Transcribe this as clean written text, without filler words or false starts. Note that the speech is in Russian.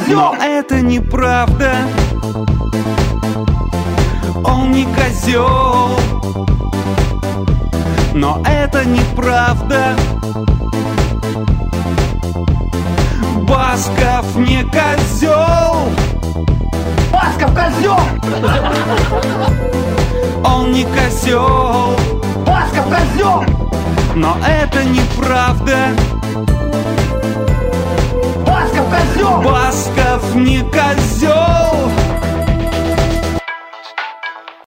козел! Но это неправда. Он не козел. Но это неправда. Басков не козел. Басков козел! Он не козел. Басков козел! Но это неправда.